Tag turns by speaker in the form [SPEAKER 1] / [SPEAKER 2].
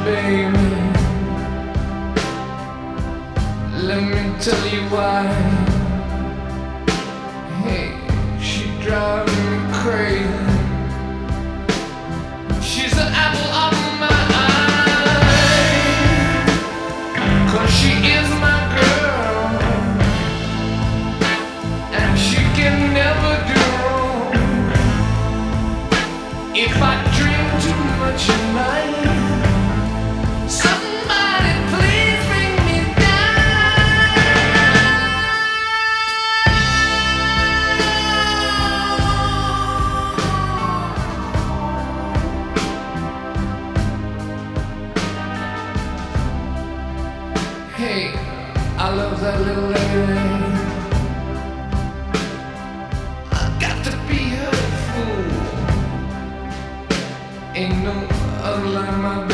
[SPEAKER 1] baby. Let me tell you why. Hey, she drives me crazy. She's the apple of my eye, 'cause she is my girl, and she can never do wrong. If I drink too much at night, somebody please bring me down. Hey, I love that little lady. I got to be her fool. Ain't no other like my baby.